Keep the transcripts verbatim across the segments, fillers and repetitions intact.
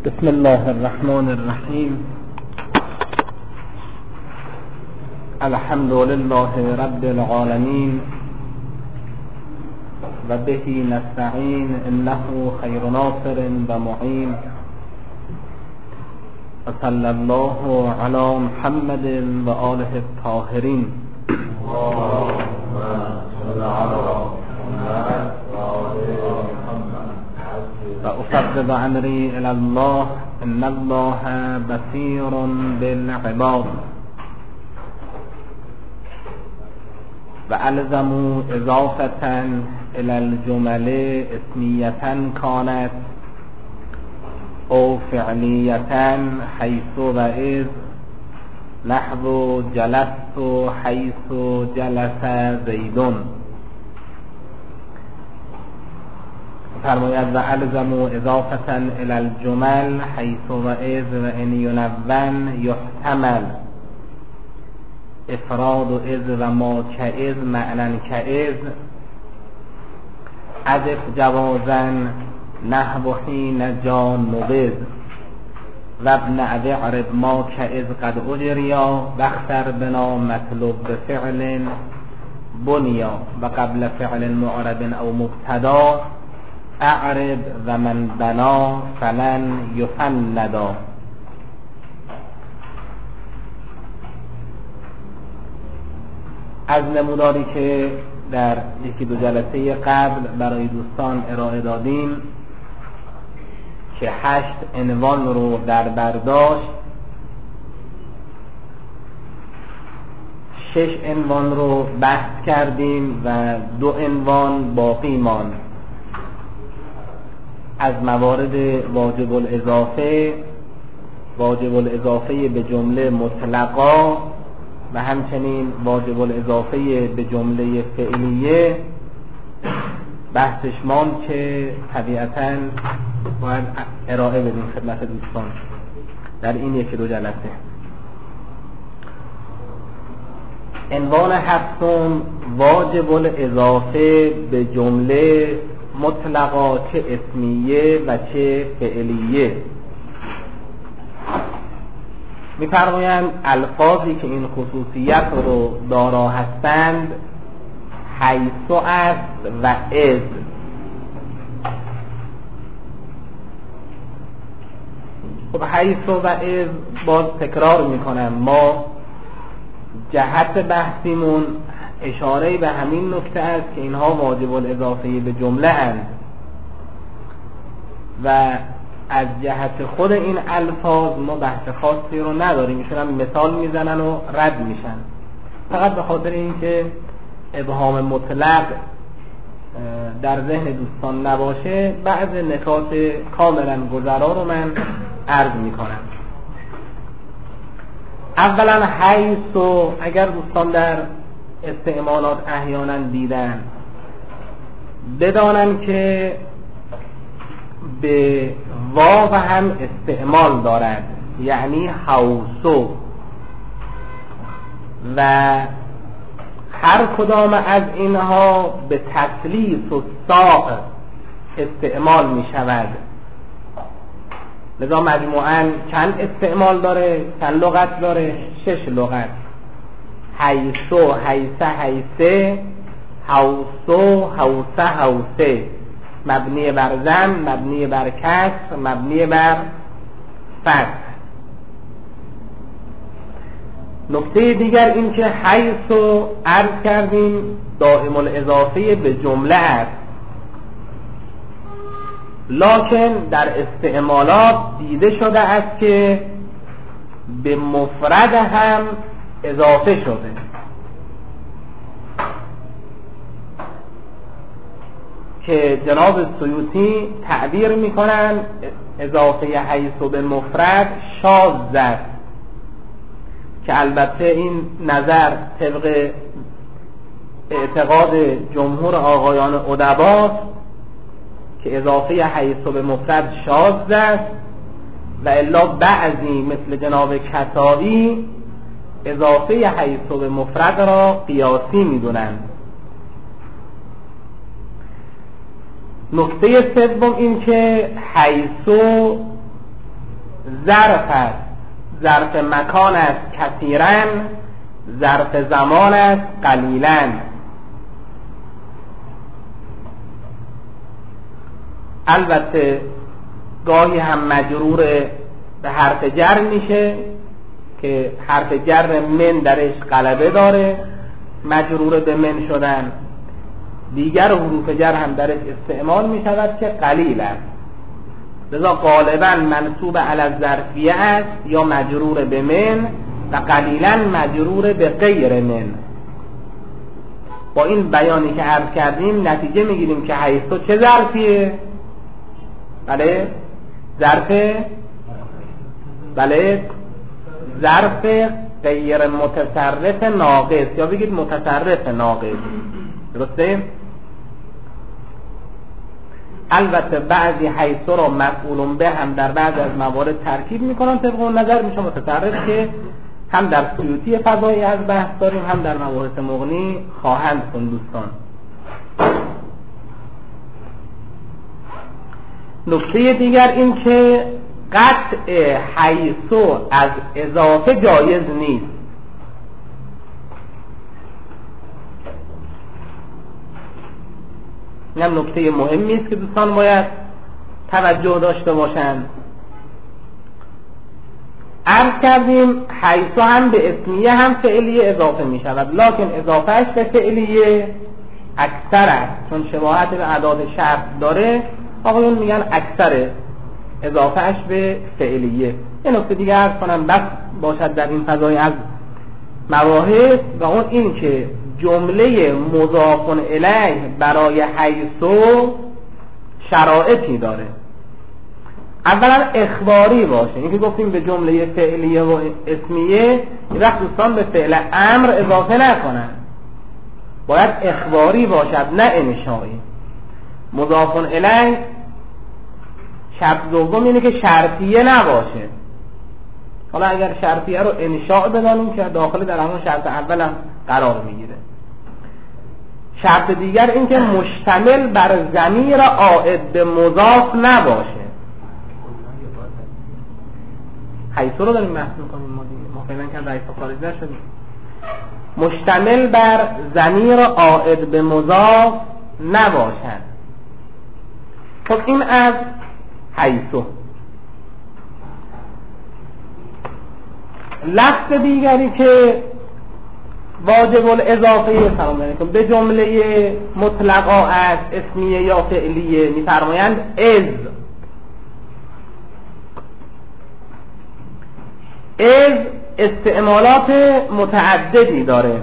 بسم الله الرحمن الرحیم. الحمد لله رب العالمین و به نستعین انه خیر ناصر و معین و صلی الله علی محمد و آله الطاهرین. و افوض امری الی الله ان الله بصیر بالعباد. و الزموا اضافة الى الجمل اسمیة کانت او فعلیة حیث و اذ نحو جلست حیث جلس زیدون. فرماید و الزموا اضافة الى الجمل حیث و اذ و ان ینون یحتمل افراد و اذ و ما که اذ معنی که اذ عذف جوازا نحو حین جا نبذ و ابن ابی عرب ما که اذ قد اجریا و اختر بنا مطلوب بفعل بنیا و قبل فعل معرب او مبتدا اعرب و من بنا فلن یفندا. از نموداری که در یکی دو جلسه قبل برای دوستان ارائه دادیم که هشت عنوان رو در برداشت، شش عنوان رو بحث کردیم و دو عنوان باقی ماند. از موارد واجب الاضافه، واجب الاضافه به جمله مطلقا و همچنین واجب الاضافه به جمله فعلیه بحثش ماند که طبیعتاً باید ارائه بدیم خدمت دوستان در این یکی دو جلسه. عنوان هفتم واجب الاضافه به جمله مطلقا چه اسمیه و چه فعلیه. می‌فرمایند الفاظی که این خصوصیت رو دارا هستند حیث است و اذ. خب حیث و اذ باز تکرار میکنم، ما جهت بحثیمون اشاره به همین نکته است که اینها واجب الاضافه به جمله اند و از جهت خود این الفاظ ما بحث خاصی رو نداریم، ایشون هم مثال میزنن و رد میشن. فقط به خاطر اینکه ابهام مطلق در ذهن دوستان نباشه بعض نکات کاملا گذرا رو من عرض میکنم. اولا حیث و اگر دوستان در استعمالات احیانا دیدن بدانن که به واو هم استعمال دارد، یعنی حوسو، و هر کدام از اینها به تثلیث و ساق استعمال می شود. لذا مجموعاً چند استعمال داره؟ چند لغت داره؟ شش لغت. حیثو، حیثه، حیثه، حوسو، حوسه، حوسه، مبنی بر ضم، مبنی بر کسر، مبنی بر فتح. نکته دیگر این که حیث رو عرض کردیم دائم الاضافه به جمله است، لکن در استعمالات دیده شده است که به مفرد هم اضافه شده. که جناب سیوطی تعبیر میکنن اضافه حیث به مفرد شاذ است، که البته این نظر طبق اعتقاد جمهور آقایان ادباست که اضافه حیث به مفرد شاذ است و الا بعضی مثل جناب کسایی اضافه حیث به مفرد را قیاسی میدونند. نکته سوم این که حیث ظرف است، ظرف مکان است کثیرن، ظرف زمان است قلیلن. البته گاهی هم مجرور به حرف جر میشه که حرف جر من درش غلبه داره، مجرور به من شدن. دیگر حروف جر هم درش استعمال میشود که قلیل است، لذا غالبا منصوب علی الظرفیه است یا مجرور به من و قلیلا مجرور به غیر من. با این بیانی که عرض کردیم نتیجه میگیریم که حیثو چه ظرفیه؟ بله ظرف بله ظرف غیر متصرف ناقص یا بگید متصرف ناقص، درسته؟ البته بعضی حیثو را مفعول به هم در بعض از موارد ترکیب میکنن، طبق اون نظر میشه متصرف که هم در سیوطی فضایی از بحث داریم، هم در موارد مغنی خواهند کن دوستان. نکته دیگر این که قطع حیثو از اضافه جایز نیست. این هم نکته مهمی است که دوستان باید توجه داشته باشند. عرض کردیم حیثو هم به اسمیه هم فعلیه اضافه می شود، لکن اضافهش به فعلیه اکثر است، چون شباهت به اعداد شرط داره. آقایون میگن اکثر اضافهش به فعلیه. این نکته دیگه عرض کنم بس باشد در این فضای از مباحث، و اون این که جمله مضاف الیه برای حیثو شرایطی داره. اولا اخباری باشه، این که گفتیم به جمله فعلیه و اسمیه، این وقت دوستان به فعل امر اضافه نکنن، باید اخباری باشد نه انشایی. مضاف الیه شرط دوم اینه که شرطیه نباشه. حالا اگر شرطیه رو انشاء بدانیم که داخل در همون شرط اول هم قرار میگیره. شرط دیگر این که مشتمل بر ضمیر عائد به مضاف نباشه. حیثو رو داریم بحث میکنیم ما دیگه، ما فعلا که رئیس خارج نشدیم. مشتمل بر ضمیر عائد به مضاف نباشد. خب این از حیثو. لفظ دیگری که واجب الاضافه سلام علیکم به جمله مطلقا از اسمیه یا فعلیه می‌فرمایند از. از استعمالات متعددی داره.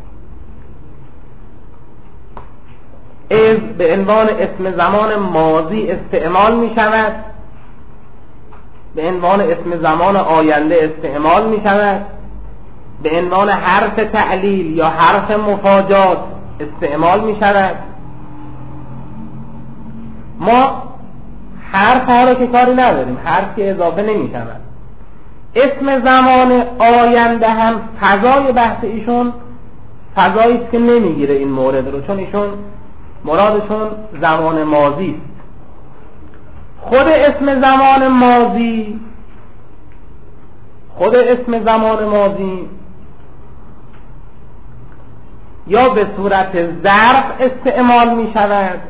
از به عنوان اسم زمان ماضی استعمال می شود، به عنوان اسم زمان آینده استعمال می شود، به عنوان حرف تعلیل یا حرف مفاجات استعمال می شود. ما حرف ها رو که کاری نداریم، حرف که اضافه نمی شود. اسم زمان آینده هم فضای بحث ایشون فضایی است که نمیگیره این مورد رو، چون ایشون مرادشون زمان ماضی است. خود اسم زمان ماضی خود اسم زمان ماضی یا به صورت ظرف استعمال می شود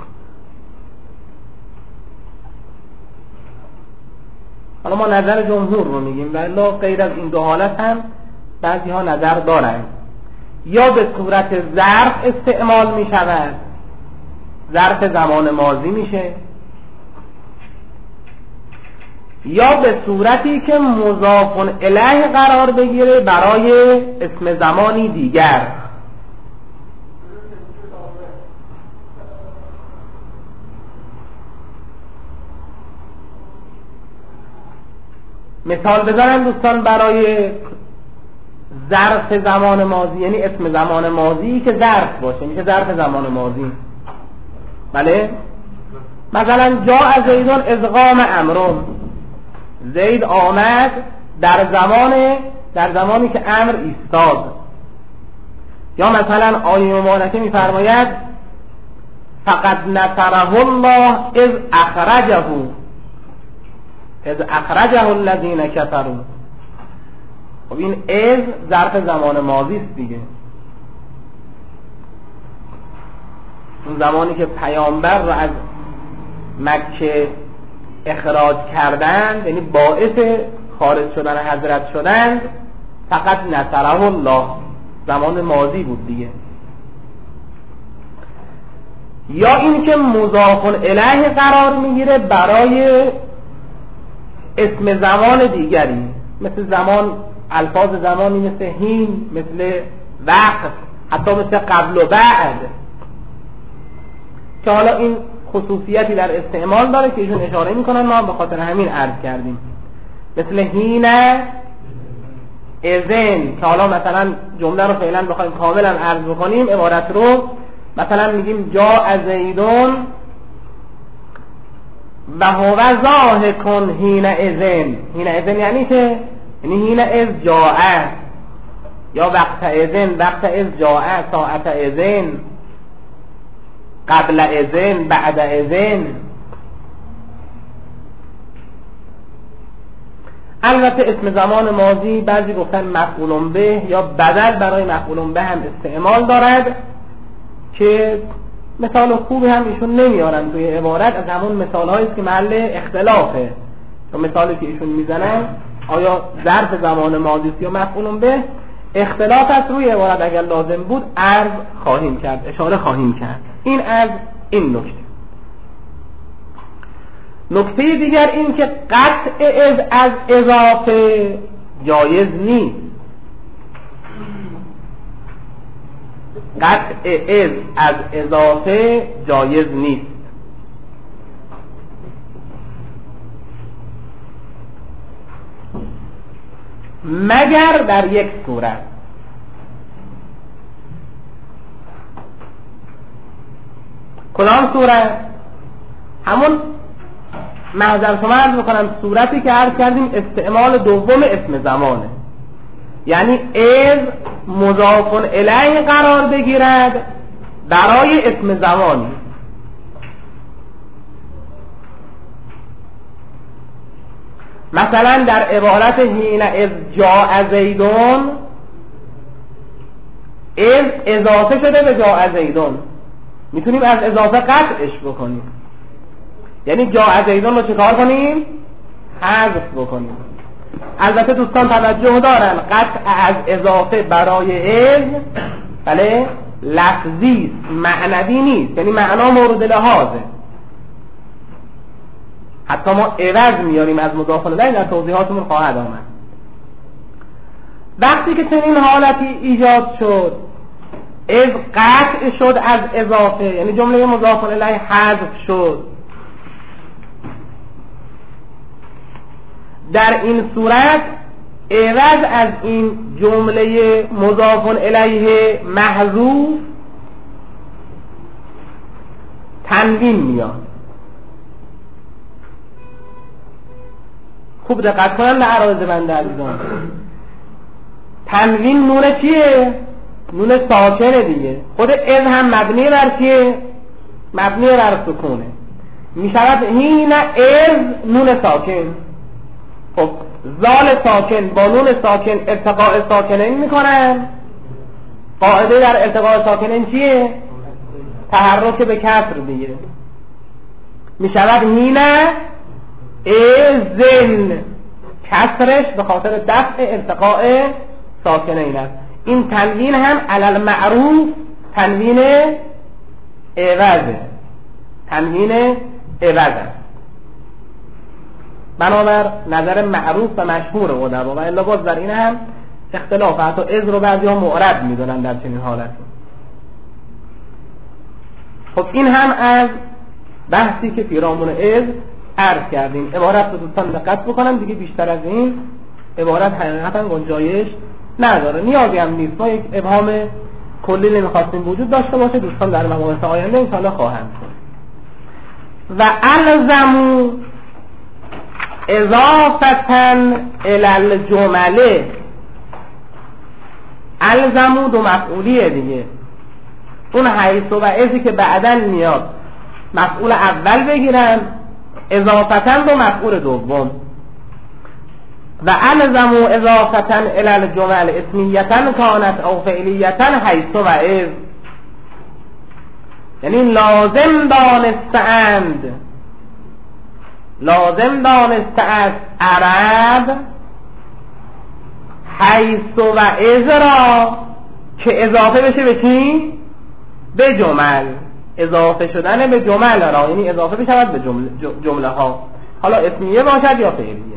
حالا ما نظر جمهور رو میگیم، ولی غیر از این دو حالت هم بعضی ها نظر دارند. یا به صورت ظرف استعمال می شود، ظرف زمان ماضی میشه، یا به صورتی که مضاف الیه قرار بگیره برای اسم زمانی دیگر. مثال بزنم دوستان برای ظرف زمان ماضی، یعنی اسم زمان ماضی که ظرف باشه میشه ظرف زمان ماضی. بله، مثلا جاء زیدون اذ قام امر، زید آمد در زمان در زمانی که امر ایستاد. یا مثلا آیه مبارکه میفرماید فقد نصره الله اذ اخرجه، از اخرجه الذین کفروا. خب این از ظرف زمان ماضی است دیگه. اون زمانی که پیامبر رو از مکه اخراج کردند، یعنی باعث خارج شدن حضرت شدند، فقط نصره الله، زمان ماضی بود دیگه. یا این که مضاف الیه قرار میگیره برای اسم زمان دیگری، مثل زمان، الفاظ زمانی مثل هین، مثل وقت، حتی مثل قبل و بعد، که حالا این خصوصیتی در استعمال داره که ایشون اشاره میکنن، ما به خاطر همین عرض کردیم. مثل هین اذن، که حالا مثلا جمله رو فعلا بخوایم کاملا عرض بکنیم، عبارت رو مثلا میگیم جاء زیدون و هو ضاحک حین اذن. حین اذن یعنی که یعنی حین اذ جاء، یا وقت اذن، وقت اذ جاء، ساعت اذن، قبل اذن، بعد اذن. البته اسم زمان ماضی بعضی گفتن مفعول به یا بدل برای مفعول به هم استعمال دارد، که مثال خوبی هم ایشون نمیارن توی عبارت، از همون مثال هایی که محل اختلافه. تو مثالی که ایشون میزنن آیا ظرف زمان ماضی است یا مفعول به، اختلاف است روی عبارت، اگر لازم بود عرض خواهیم کرد، اشاره خواهیم کرد. این از این نکته. نکته دیگر این که قطع از از اضافه جایز نیست. قطع از از اضافه جایز نیست. مگر در یک صورت. کدام صورت؟ همون معذر شما عرض بکنم صورتی که عرض کردیم استعمال دوم اسم زمانه، یعنی از مضاف الیه قرار بگیرد برای اسم زمانی. مثلا در عبارت حین اذ جاء زیدون، از اضافه شده به جاء زیدون، میتونیم از اضافه قطعش بکنیم، یعنی جاء زیدون رو چکار کنیم؟ حذف بکنیم. البته دوستان توجه دارن قطع از اضافه برای از بله لفظی معنوی نیست، یعنی معنا مورد لحاظه. حتی ما عوض میاریم از مضاف الیه، در توضیحاتمون خواهد آمد. وقتی که چنین حالتی ایجاد شد، از قطع شد از اضافه، یعنی جمله مضاف الیه حذف شد، در این صورت عوض از این جمله مضاف الیه محذوف تنوین میاد. خوب دقت کنن به عرایض بنده عزیزان. تنوین نون چیه؟ نون ساکنه دیگه. خود از هم مبنی بر چیه؟ مبنی بر سکونه. می شود هین از نون ساکن. خب زال ساکن با نون ساکن ارتقاء ساکنین میکنن. قاعده در ارتقاء ساکنین چیه؟ تحرک به کسر دیگه. می شود هین ازن، کسرش به خاطر دفع ارتقاء ساکنین است. این تنوین هم علل معروف تنوین عوضه، تنوین عوض است بنابر نظر معروف و مشهور ادبا، و الا باز در این هم اختلاف، حتی از رو بعضی ها معرب میدونن در چنین حالتی. خب این هم از بحثی که پیرامون از عرض کردیم. عبارت رو دوستان دقت بکنم دیگه، بیشتر از این عبارت حقیقتا گنجایش نداره، نیازی هم نیست. ما یک ابهام کلی نمیخواستیم وجود داشته باشه، دوستان در مقامات آینده انشاءالله خواهند و الزمو اضافتن الالجمله. الزمو دو مفعولیه دیگه، اون حیث و ازی که بعدن میاد مفعول اول بگیرن، اضافتن دو مفعول دوم. و الزموا اضافتا الی الجمل اسمیتا کانت او فعلیتا حیث و اذ، یعنی لازم دانستند لازم دانسته از عرب حیث و اذ را که اضافه بشه به چی؟ به جمل، اضافه شدن به جمل را، یعنی اضافه بشود به جمله, جمله ها، حالا اسمیه باشد یا فعلیه.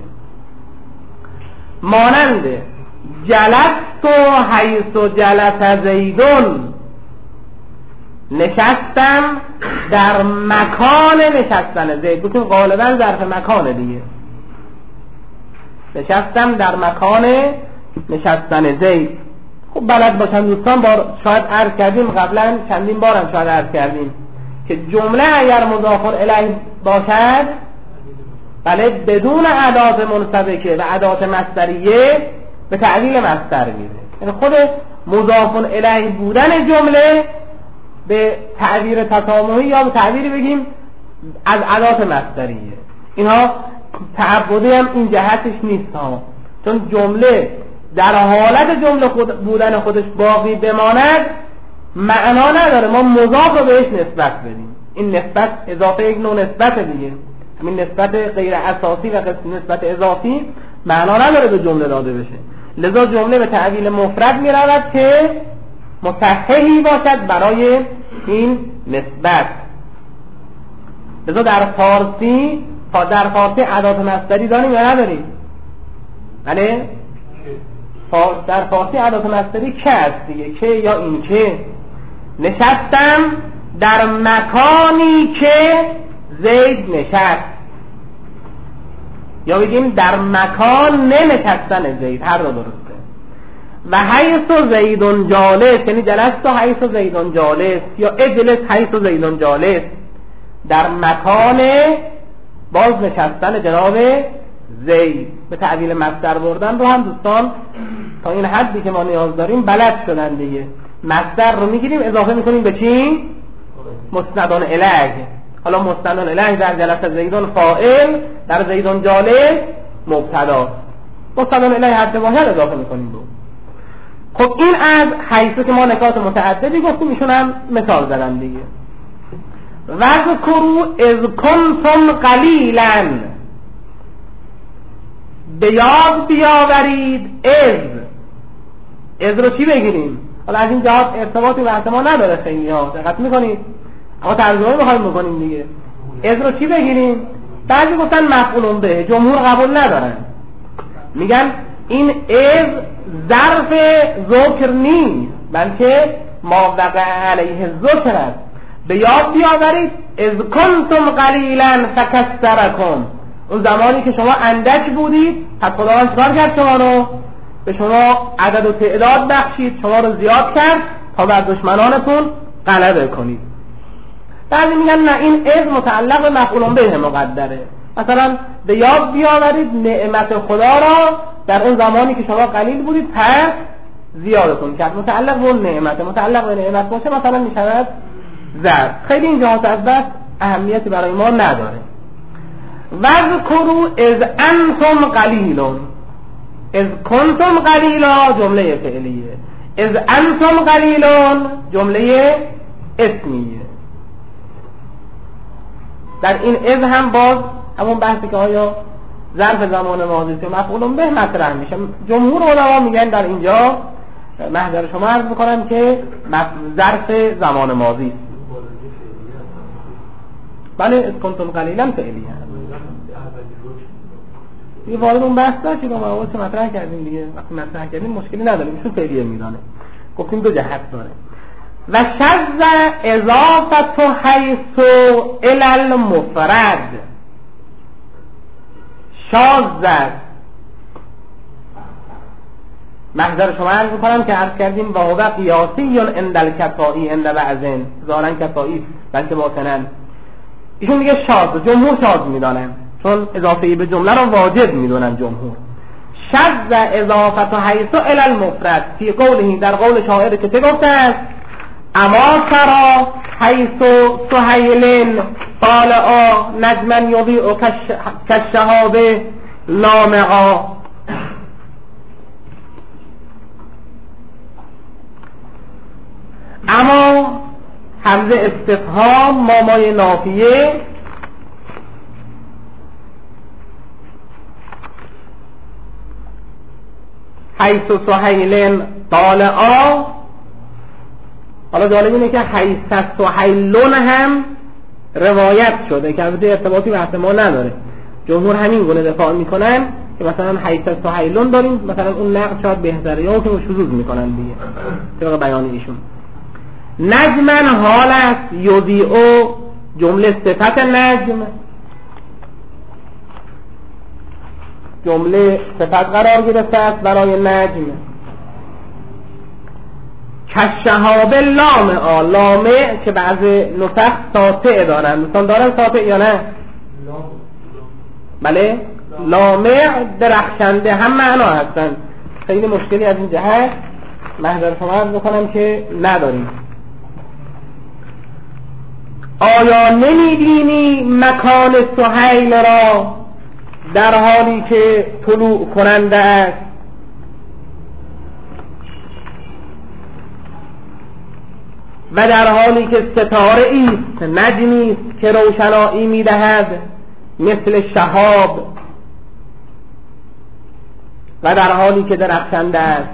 مانند جلست و حیث جلس زیدون، نشستم در مکان نشستن زید، بکنم غالبا ظرف مکانه دیگه، نشستم در مکان نشستن زید. خب بلد باشن دوستان، بار شاید عرض کردیم قبلا، چندین بارم شاید عرض کردیم که جمله اگر مضاف الیه باشد بله بدون ادات منسبکه و ادات مصدریه به تعویل مصدر میره، یعنی خود مضاف الیه بودن جمله به تعبیر تسامحی یا به تعبیر بگیم از ادات مصدریه. اینها تعبدی هم این جهتش نیست ها، چون جمله در حالت جمله خود بودن خودش باقی بماند معنا نداره ما مضاف رو بهش نسبت بدیم. این نسبت اضافه یک نوع نسبت دیگه، همین نسبت غیر اساسی و نسبت اضافی معنا نداره به جمله داده بشه، لذا جمله به تعویل مفرد می رود که مصححی باشد برای این نسبت. لذا در فارسی در فارسی ادات مصدری داریم یا نداریم؟ بله در فارسی ادات مصدری که است دیگه، که یا این که. نشستم در مکانی که زید نشست، یا بگیم در مکان ننشستن زید، هر دو درسته. و حیث زیدون جالس، یعنی جلست و حیث زیدون جالس، یا اجلس حیث زیدون جالس، در مکان باز نشستن جناب زید. به تعبیل مصدر بردن رو هم دوستان تا این حدی که ما نیاز داریم بلد شدن دیگه. مصدر رو میگیریم اضافه میکنیم به چی؟ مستندان الیه. حالا مستندان الیه در جلس زیدون فاعل، در زیدون جالس مبتدا، مستندان الیه حد واحد اضافه میکنیم رو. خب این از حیث که ما نکات متعددی گفتیم، ایشون هم مثال زدن دیگه. وذکروا اذ کنتم قلیلا، به یاد بیاورید از. از رو چی بگیریم؟ حالا از این جهات ارتباطی به ما نداره خیلی ها، دقت میکنید؟ اما ترجمه میخوایم بکنیم دیگه. از رو چی بگیریم؟ بعضی گفتن مفعول به، جمهور قبول ندارن، میگن این از ظرف ذکر نیست بلکه ما وقع علیه ذکر است. به یاد بیاورید اذ کنتم قلیلا فکثرکم، اون زمانی که شما اندک بودید پس خداوند چیکار کرد؟ شما رو به شما عدد و تعداد بخشید، شما رو زیاد کرد تا بر دشمنانتون غلبه کنید. بعضی میگن نه، این از متعلق به مفعول به مقدره، مثلا به یاد بیاورید نعمت خدا را در اون زمانی که شما قلیل بودید پس زیادتون کرد، متعلق به اون نعمت، متعلق به نعمت باشه مثلا میشود ضرب. خیلی این جهات از بس اهمیتی برای ما نداره. وذکروا اذ انتم قلیلون، اذ کنتم قلیلا جمله فعلیه، اذ انتم قلیلون جمله اسمیه. در این اذ هم باز همون بحثی که آیا ظرف زمان ماضی که مفعول به مطرح میشه. جمهور علما میگن در اینجا محضر شما عرض میکنم که ظرف زمان ماضی است. بله اذ کنتم قلیلا فعلیه. یه وارد اون بحث داشتیم و موارد مطرح کردیم دیگه، وقتی مطرح کردیم مشکلی نداریم، ایشون فعلیه میدانه. گفتیم دو جهت داره. و شذ اضافت حیث الی المفرد، شاذ محضر شما عرض میکنم که عرض کردیم و هو قیاسی عند الکفائی عند بعضن، ظاهرا کفائی بلکه باطنا. ایشون میگه شاذ، جمهور شاذ میدانن چون اضافه به جمله را واجب میدونن جمهور. شذ اضافت حیث الی المفرد فی قوله، در قول شاعر که چه گفته است؟ اما ترا حیث سهیل طالعا نجما یضیء کالشهاب لامعا. اما همزه استفهام مامای نافیه حیث سهیلن طالعا. حالا جالب اینه که حیث سهیلون هم روایت شده که البته ارتباطی بحث ما نداره، جمهور همین گونه دفاع میکنن که مثلا حیث سهیلون داریم، مثلا اون نقد شاید بهتره یا که شذوذ میکنن دیگه طبق بیان ایشون. نجمن حال است یضیعو جمله صفت نجم، جمله صفت قرار گرفته است برای نجم. کشهاب لامع، لامع که بعض نسخ ساطع دارن، مثلا دارن ساطع یا نه؟ بله لامع درخشنده هم معنا هستن. خیلی مشکلی از این جهت محضر شما عرض بکنم که نداریم. آیا نمی‌بینی مکان سهیل را در حالی که طلوع کننده است؟ و در حالی که ستاره ایست، نجمی است که روشنایی می‌دهد مثل شهاب، و در حالی که درخشنده است.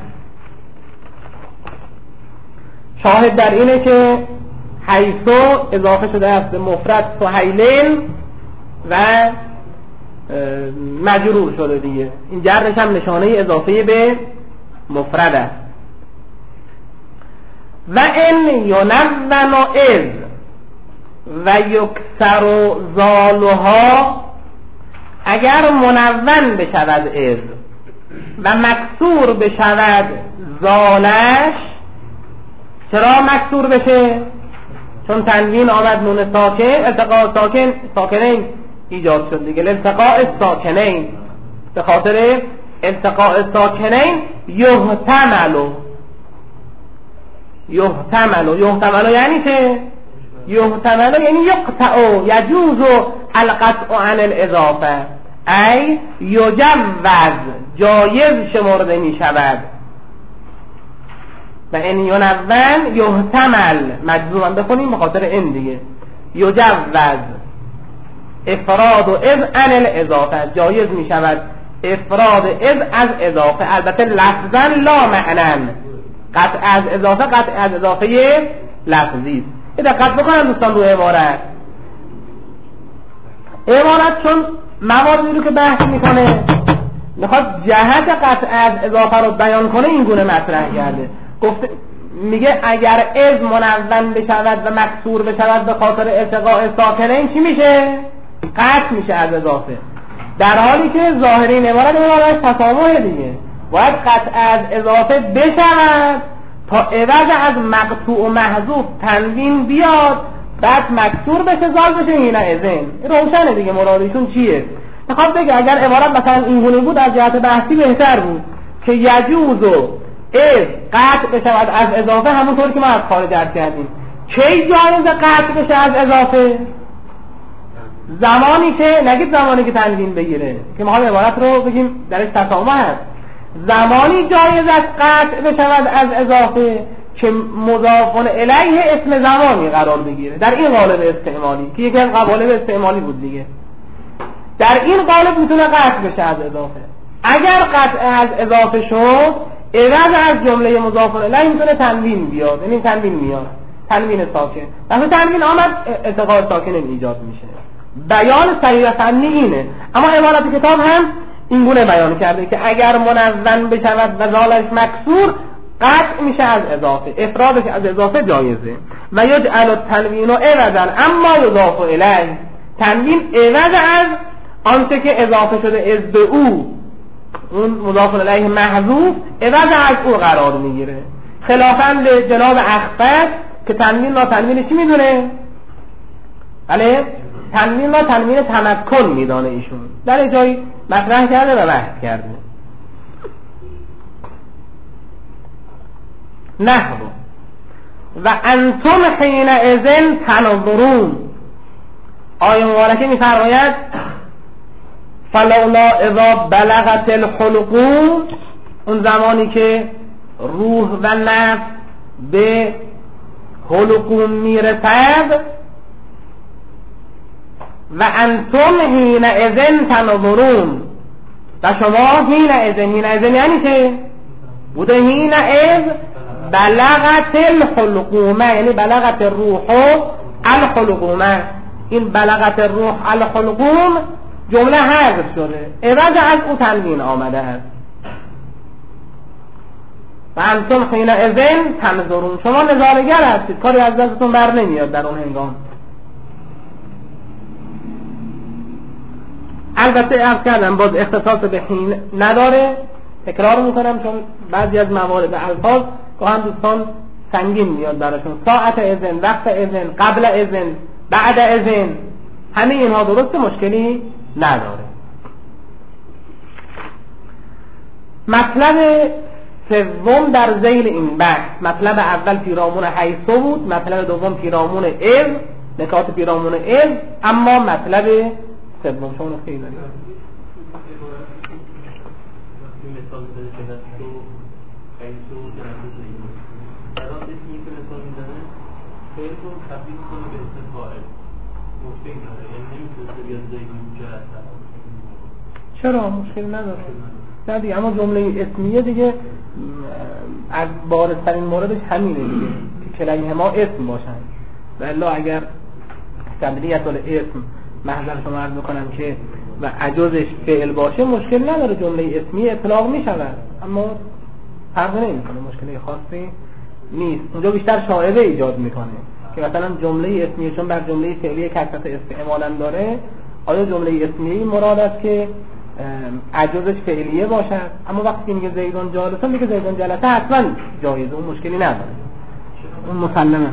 شاهد در اینه که حیثو اضافه شده است به مفرد سهیلین و مجرور شده دیگه، این جرش هم نشانه اضافه به مفرد است. و ان ینون از و یکسر زالها، اگر منون بشود از و مکسور بشود زالش. چرا مکسور بشه؟ چون تنوین آمد نون ساکن، التقاء ساکن ساکنین ایجاد شد دیگه، التقاء ساکنین، به خاطر التقاء ساکنین یحتملو یحتملو یحتملو یعنی چه؟ یحتملو یعنی یقطعو یجوزو القطع عن الاضافه، ای یجوز جایز شمرده می شود. و این ینون یحتمل مجزوم بخونیم به خاطر این دیگه، یجوز افراد و از عن الاضافه، جایز می شود افراد از از اضافه، البته لفظا لا معنن، قطع از اضافه قطع از اضافه لفظی. دقت بکنم دوستان رو عبارت عبارت چون مواردی رو که بحث میکنه میخواد جهت قطع از اضافه رو بیان کنه، این گونه مطرح کرده. گفته میگه اگر از منون بشود و مکسور بشود به خاطر التقاء ساکنین چی میشه؟ قطع میشه از اضافه، در حالی که ظاهرین عبارت عبارت تسامح دیگه، باید قطع از اضافه بشود تا عوض از مقطوع و محذوف تنوین بیاد، بعد مکسور بشه زال بشه این ازن. روشنه دیگه مرادشون چیه. میخواد بگه اگر عبارت مثلا این گونه بود از جهت بحثی بهتر بود که یجوزو از قطع بشود از اضافه، همونطور که ما از خارج درک کردیم. کی جایز قطع بشه از اضافه؟ زمانی که نگید زمانی که تنوین بگیره که ما عبارت رو بگیم درش تسامح هست، زمانی جایز است قطع بشود از اضافه که مضاف الیه اسم زمانی قرار بگیره، در این قالب استعمالی که یکی از قوالب استعمالی بود دیگه. در این قالب میتونه قطع بشه از اضافه. اگر قطع از اضافه شد، عوض از جمله مضاف الیه میتونه تنوین بیاد، یعنی تنوین میاد، تنوین ساکن. وقتی تنوین آمد التقاء ساکن ایجاد میشه. بیان صحیح فنی اینه، اما عبارت کتاب هم این گونه بیان کرده که اگر منون بشود و زالش مکسور قطع میشه از اضافه، افرادش از اضافه جایزه. و یجعل التنوین عوضا اما یضاف الیه، تنوین عوض از آنچه که اضافه شده از به او، اون مضاف الیه محذوف عوض از او قرار میگیره، خلافاً به جناب اخفش که تنوین را تنوین چی میدونه؟ بله تنوین را تنوین تمکن میدانه ایشون، در جای مطرح کرده و بحث کرده. نحو و انتم حین اذن تنظرون، آیه مبارکه میفرماید فلولا اذا بلغت الحلقوم، اون زمانی که روح و نفس به حلقوم میرسد و انتم حین اذن تنظرون و شما حین اذن، حین اذن یعنی که بوده حین اذ بلغت الحلقومه، یعنی بلغت الروح الحلقومه. این بلغت الروح الحلقوم جمله حذف شده، عوض از او تنوین آمده است. و انتم حین اذن تنظرون، شما نظاره‌گر هستید، کاری از دستتون بر نمیاد در اون هنگام. البته عرض کردم باز اختصاص به حین نداره، تکرار میکنم چون بعضی از موارد الفاظ که هم دوستان سنگین میاد براشون. ساعت اذن، وقت اذن، قبل اذن، بعد اذن، همه اینها درسته، مشکلی نداره. مطلب سوم در ذیل این بحث، مطلب اول پیرامون حیثو بود، مطلب دوم پیرامون اذ، نکات پیرامون اذ، اما مطلب سوم شما نکته ای دارید؟ مثال بده که تو حیثو جنبه زیدون الان اسمی که مثال میزنه فعل رو تبدیل کنه به اسم فاعل، نکته ای داره، یعنی نمیتونسته بیاد زیدون جلسه. چرا؟ مشکل نداره نه دیگه، اما جمله اسمیه دیگه از بارزترین موردش همینه دیگه که کلیه ما اسم باشن. و الا اگر تبدیلیت الاسم محضر شما عرض بکنم که و عجزش فعل باشه مشکل نداره، جمله اسمی اطلاق می شود، اما فرق نمی کنه، مشکلی خاصی نیست. اونجا بیشتر شائبه ایجاد میکنه که مثلا جمله اسمی چون بر جمله فعلی کثرت استعمالا داره، آیا جمله اسمی مراد است که عجزش فعلیه باشد؟ اما وقتی که میگه زیدون جالسه، میگه زیدون جلسه حتما جایزه، اون مشکلی نداره، اون مسلمه.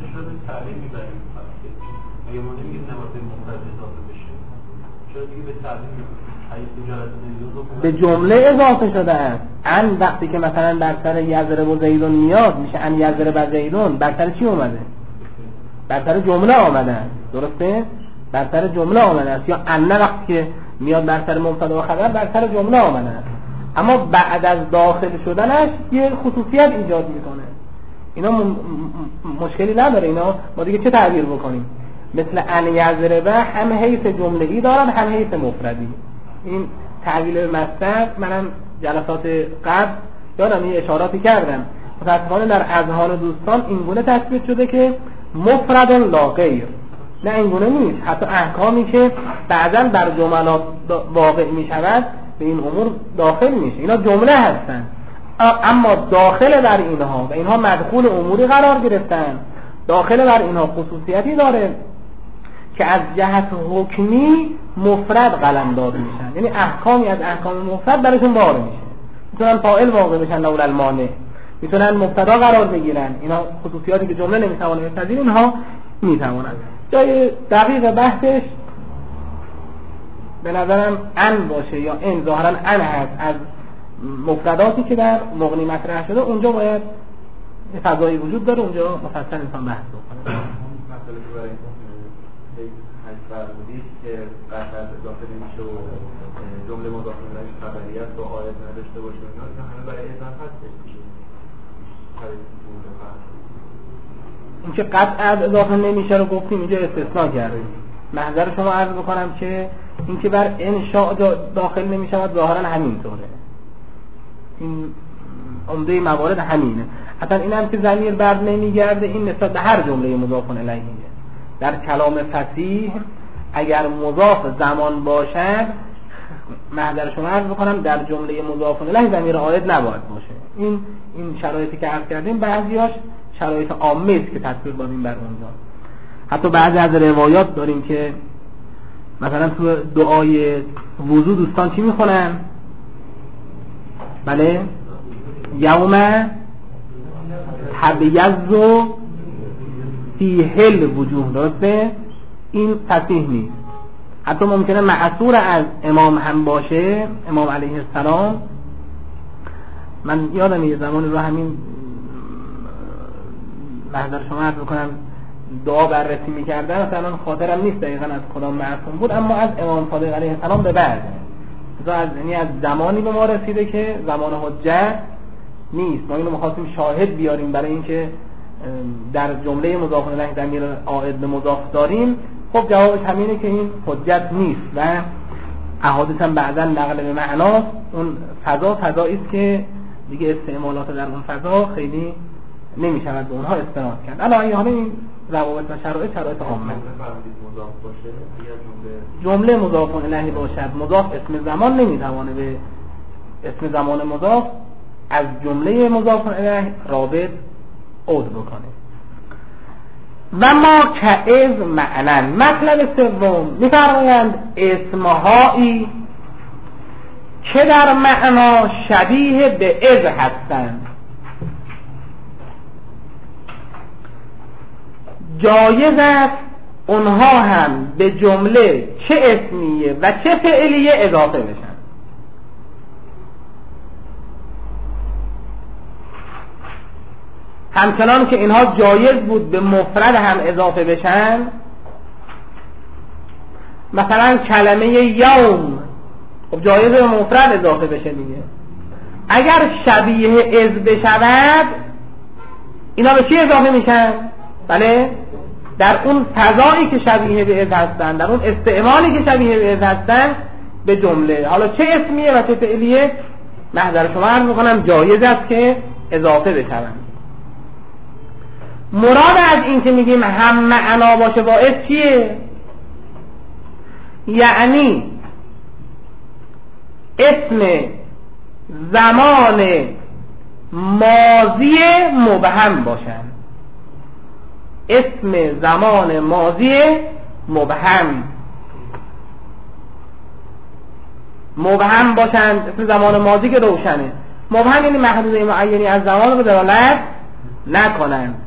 اگه ما نمیگیم نمازه مفرد اضافه بشه، چرا دیگه به تعبیر حیث جلسه به جمله اضافه شده است؟ ان وقتی که مثلا بر سر یضرب و زیدون میاد میشه ان یضرب و زیدون، بر سر چی اومده؟ بر سر جمله آمده است، درسته؟ بر سر جمله آمده است. یا ان وقتی که میاد بر سر مبتدا و خبر بر سر جمله آمده است، اما بعد از داخل شدنش یه خصوصیت ایجاد میکنه. اینا م... م... مشکلی نداره، اینا ما دیگه چه تعبیر بکنیم؟ مثل ان یضربه هم حیث جمله ای دارد هم حیث مفردی. این تعبیر مصدر منم جلسات قبل یادم یه اشاراتی کردم، متاسفانه در اذهان دوستان این گونه تثبیت شده که مفرد لا غیر. نه این گونه نیست، حتی احکامی که بعضا بر جملات واقع می شود به این امور داخل میشه، اینا جمله هستن اما داخل بر اینها و اینها مدخول اموری قرار گرفتن، داخل بر اینها خصوصیتی داره که از جهت حکمی مفرد قلمداد میشن، یعنی احکامی از احکام مفرد برشون بار میشه، میتونن فاعل واقع بشن لولا المانع، میتونن مبتدا قرار بگیرن، اینا خصوصیاتی که جمله نمیتونه بپذیره اینها میتونن. جای دقیق بحثش به نظرم ان باشه یا ان، ظاهرا ان هست از مفرداتی که در مغنی مطرح شده، اونجا باید فضایی وجود داره، اونجا مفصل انسان بحث بکنه. حیث فرمودید که قطعا اضافه نمیشه و جمله مضاف الیه خبریت با آیت نداشته باشه، اینا همه برای اضافه هستش. این که قطعا اضافه نمیشه رو گفتیم، اینجا استثناء کردیم. محضر شما عرض بکنم که این که بر انشاء داخل نمیشه ظاهرا همینطوره، این عمده موارد همینه. حتی این هم که ضمیر بر نمیگرده، این نسبت به هر جمله مضاف الیه. در کلام فصیح اگر مضاف زمان باشد، محضر شما عرض بکنم در جمله مضاف الیه ضمیر عائد نباید باشه. این این شرایطی که عرض کردیم بعضیاش شرایط عامه است که تطبیق دادیم بر اونجا. حتی بعضی از روایات داریم که مثلا تو دعای وضو دوستان چی میخونن؟ بله، یوم تبیض فیه الوجوه، درسته؟ این تصحیح نیست. حتی ممکنه معصور از امام هم باشه، امام علیه السلام. من یادم یه زمانی رو همین محضر شما عرض بکنم دعا بررسی میکردن، مثلا خاطرم نیست دقیقا از کدام معصوم بود، اما از امام صادق علیه السلام به بعد از یعنی از زمانی به ما رسیده که زمان حجت نیست. ما اینو می‌خواستیم شاهد بیاریم برای اینکه در جمله مضاف الیه ضمیر عائد به مضاف داریم، خب جوابش همینه که این حجت نیست و احادیث هم بعداً نقل به معناست. اون فضا فضایی است که دیگه استعمالات در اون فضا خیلی نمی‌شود به اونها استناد کرد. الان حالا این روابط و شرایط شرایط عامه. جمله مضاف الیه باشد مضاف اسم زمان نمیتوانه به اسم زمان مضاف از جمله مضاف الیه رابط عود بکنه. و ما کاذ معنن. مطلب سوم می‌فرمایند اسمهایی که در معنا شبیه به اذ هستند جایز است اونها هم به جمله چه اسمیه و چه فعلیه اضافه بشن. همچنان که اینها جایز بود به مفرد هم اضافه بشن، مثلا کلمه یوم خب جایز به مفرد اضافه بشه دیگه. اگر شبیه از بشود اینا به چی اضافه میشن؟ بله در اون فضایی که شبیه به از هستن، در اون استعمالی که شبیه به از هستن به جمله. حالا چه اسمیه و چه فعلیه محضر شما عرض میکنم جایز است که اضافه بشوند. مراد از این که میگیم هم معنا باشه با اس چیه؟ یعنی اسم زمان ماضی مبهم باشن. اسم زمان ماضی مبهم مبهم باشن. اسم زمان ماضی که روشنه. مبهم یعنی محدوده معینی از زمان رو دلالت نکنن.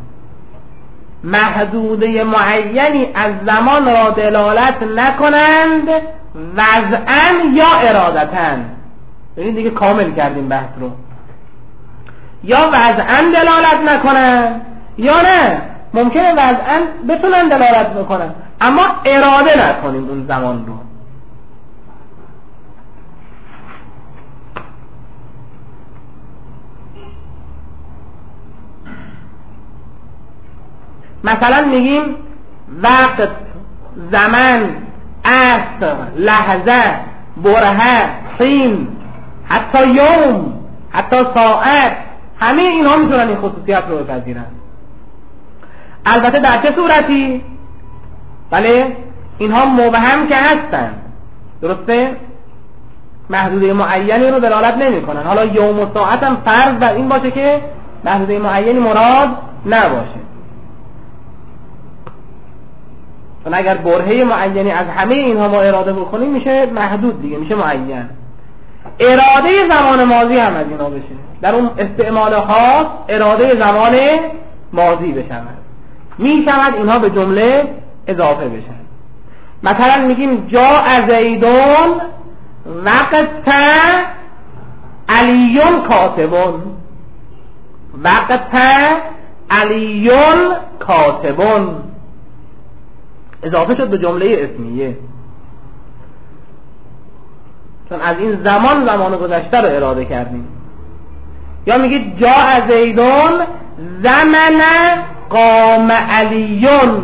محدوده معینی از زمان را دلالت نکنند وضعاً یا ارادتاً. ببین دیگه کامل کردیم بحث رو. یا وضعاً دلالت نکنند یا نه ممکنه وضعاً بتونن دلالت بکنن اما اراده نکنیم اون زمان رو. مثلا میگیم وقت، زمان، عصر، لحظه، برهه، حین، حتی یوم، حتی ساعت، همه اینها میتونن این خصوصیت رو بپذیرن. البته در چه صورتی؟ بله اینها مبهم که هستن، درسته؟ محدوده معینی رو دلالت نمی کنن. حالا یوم و ساعت هم فرض بر این باشه که محدوده معینی مراد نباشه. چون اگر برهه معینی از همه اینها ما اراده بکنیم میشه محدود دیگه، میشه معین. اراده زمان ماضی هم از اینا بشه، در اون استعمال خاص اراده زمان ماضی بشن، میشود اینها به جمله اضافه بشن. مثلا میگیم جاء زیدون وقت علیون کاتبون. وقت علیون کاتبون اضافه شد به جمله اسمیه، چون از این زمان زمان گذشته رو اراده کردیم. یا میگید جاء زیدون زمن قام علیون.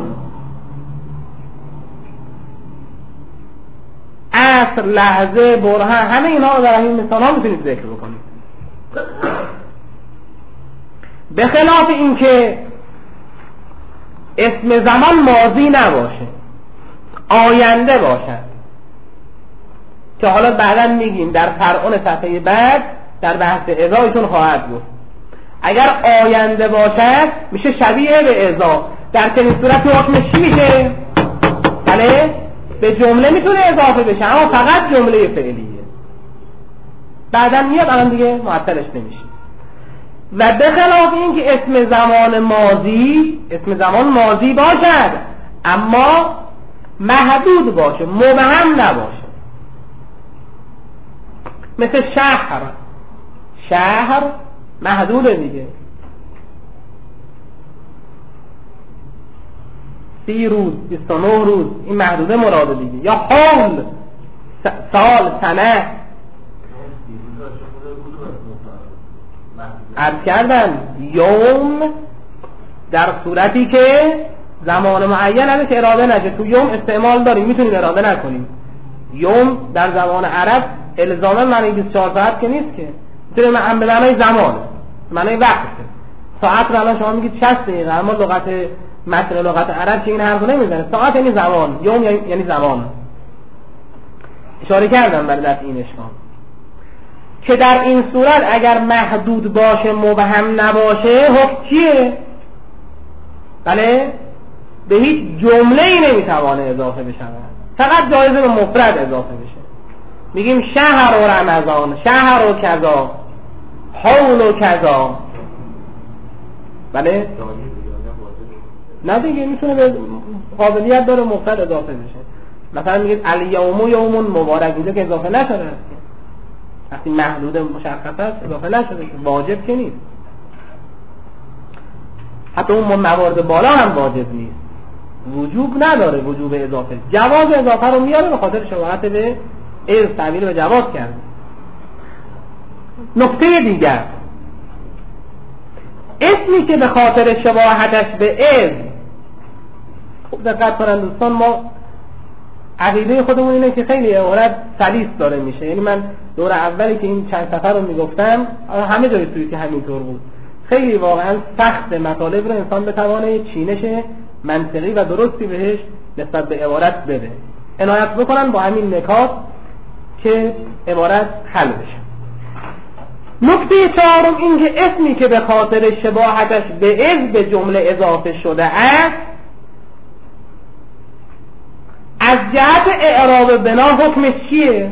عصر، لحظه، برهه، همه اینا رو در این مثال ها میتونید ذکر بکنید. به خلاف این که اسم زمان ماضی نباشه، آینده باشد، که حالا بعدا میگیم در فرعون صفحه بعد در بحث اضافهشون خواهد بود. اگر آینده باشد میشه شبیه به اضافه. در چنین صورت حکمش چی میشه؟ بله به جمله میتونه اضافه بشه اما فقط جمله فعلیه. بعدا میاد الان دیگه معطلش نمیشه. و به خلاف این که اسم زمان ماضی اسم زمان ماضی باشد اما محدود باشه، مبهم نباشه. مثل شهر، شهر محدوده دیگه، سی روز، بیست و نه روز، این محدوده مراده دیگه. یا حال، سال، سنه. عرض کردن یوم در صورتی که زمان معین ازش اراده نشه. تو یوم استعمال داریم، میتونیم اراده نکنیم. یوم در زبان عرب الزاما معنی بیست و چهار ساعت که نیست که، میتونه هم به معنی زمان، معنی وقته. ساعت رو الان شما میگید شصت دقیقه، اما لغت متن لغت عرب که این حرفو نمیزنه. ساعت یعنی زمان، یوم یعنی زمان. اشاره کردم برای دفع این اشکال که در این صورت اگر محدود باشه مبهم نباشه حکم چیه؟ بله به هیچ جمله‌ای نمیتوانه اضافه بشه، فقط جایزه به مفرد اضافه بشه. میگیم شهر و رمضان، شهر و کذا، حول و کذا. بله نه دیگه میتونه به قابلیت داره مفرد اضافه بشه. مثلا میگید الیوم یوم مبارک، اینجا که اضافه نشده است، وقتی محدود مشخص است اضافه نشده، واجب که نیست. حتی اون موارد بالا هم واجب نیست، وجوب نداره، وجوب اضافه. جواز اضافه رو میاره به خاطر شباهت به از تعبیر به جواز کرده. نکته دیگر، اسمی که به خاطر شباهتش به از، خوب دقت کنن دوستان، ما عقیده خودمون اینه که خیلی عبارت سلیس داره میشه. یعنی من دور اولی که این چند سفر رو میگفتم همه جای توییتی همینطور بود، خیلی واقعا سخت مطالب رو انسان بتوانه چینش منطقی و درستی بهش نسبت به عبارت بده. عنایت بکنن با همین نکات که عبارت حل بشه. نکته چهارم این که اسمی که به خاطر شباهتش به از به جمله اضافه شده است، از جهت اعراب بنا حکمش چیه؟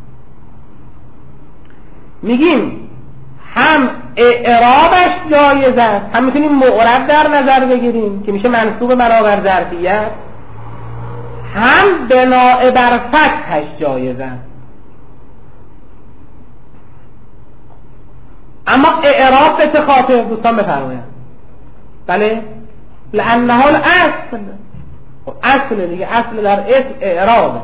میگیم هم اعرابش جایز است، هم میتونیم معرب در نظر بگیریم که میشه منصوب بنابر ظرفیت، هم بناء بر فتحش جایز است. اما اعراب به چه خاطر دوستان بفرمایید؟ بله لانه الاصل، اصل دیگه، اصل در اسم اعرابه.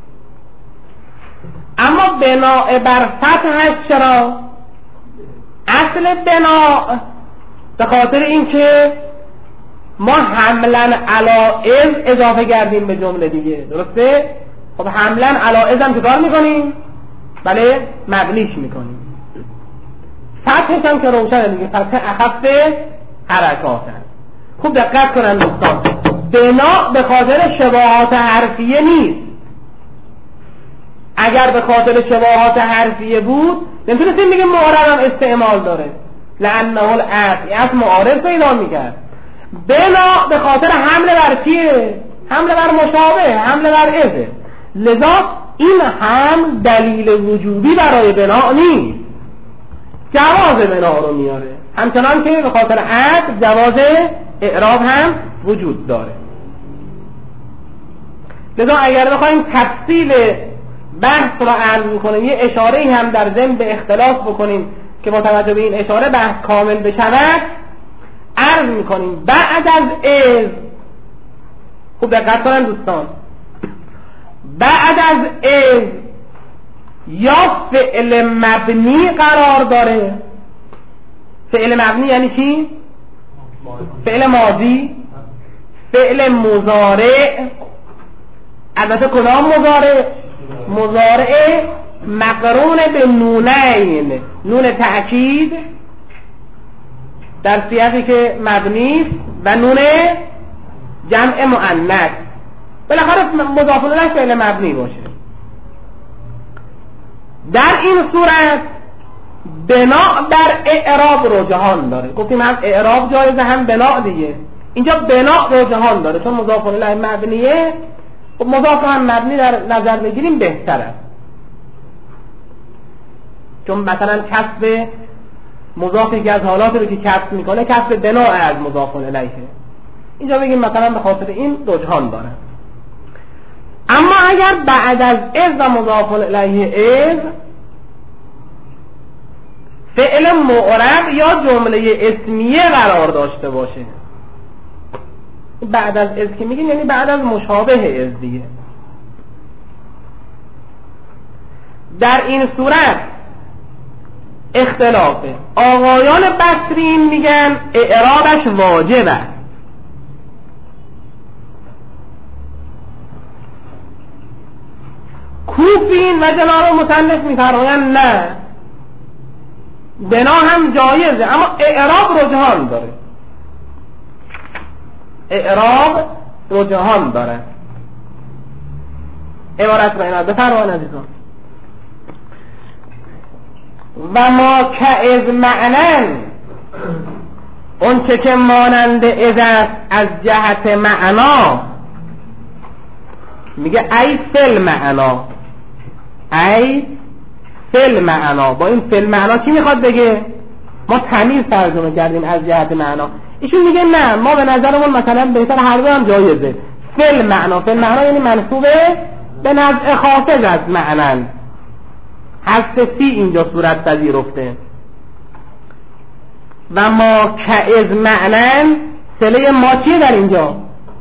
اما بناء بر فتحش چرا؟ اصل بناء به خاطر اینکه ما حملا علی از اضافه کردیم به جمله دیگه، درسته؟ خب حملا علی از هم چه کار میکنیم؟ بله مبنیش میکنیم. فتحش هم که روشنه دیگه، فتح اخف حرکات هست. خوب دقت کنن دوستان، بنا به خاطر شباهات حرفیه نیست. اگر به خاطر شباهات حرفیه بود نمیتونستیم بگیم معارض هم استعمال داره، لانه الاصل اصل معارض پیدا میکرد. بنا به خاطر حمله بر چیه؟ حمله بر مشابه، حمله بر ازه. لذا این هم دلیل وجوبی برای بنا نیست، جواز بنا رو میاره، همچنان که به خاطر اصل جواز اعراب هم وجود داره. لذا اگر بخوایم تفصیل بحث رو عرض کنیم، یه اشاره هم در ضمن به اختلاف بکنیم که با توجه به این اشاره بحث کامل بشود، عرض میکنیم بعد از از، خوب دقت کنن دوستان، بعد از از یا فعل مبنی قرار داره. فعل مبنی یعنی چی؟ فعل ماضی، فعل مضارع. البته کدام مضارع؟ مضارع مقرون به نونین، نون تأکید در سیاقی که مبنی و نون جمع مؤنث، بالاخره مضاف الیه فعل مبنی باشه. در این صورت بنا بر اعراب رجحان داره. گفتیم هم اعراب جایزه هم بنا دیگه. اینجا بنا رجحان داره چون مضاف الیه مبنیه، خب مضاف هم مبنی در نظر بگیریم بهتره، چون مثلا کسب مضافی که از حالاتی رو که کسب میکنه کسب بنا از مضاف الیه، اینجا بگیم مثلا به خاطر این رجحان داره. اما اگر بعد از از و مضاف الیه از فعل معرب یا جمله اسمیه قرار داشته باشه، بعد از از که میگیم یعنی بعد از مشابه از دیگه، در این صورت اختلافه. آقایان بصرین میگن اعرابش واجب است، کوفین و جناب مصنف میفرمایند نه، بنا هم جایزه اما اعراب رجحان داره، اعراب رجحان داره. عبارت رو اینا بفرمایید عزیزان. و ما که از معنن، اون چه که مانند از است از جهت معنا، میگه ای فل معنا، ای فل معنا. با این فل معنا چی میخواد بگه؟ ما تمیز ترجمه کردیم از جهت معنا، ایشون میگه نه، ما به نظرمون مثلا بهتر هر دو هم جایزه. فل معنا، فل معنا یعنی منصوبه به نزع خاصه از معنن، حذف فی اینجا صورت پذیرفته. و ما که از معنن، صله ما چیه در اینجا؟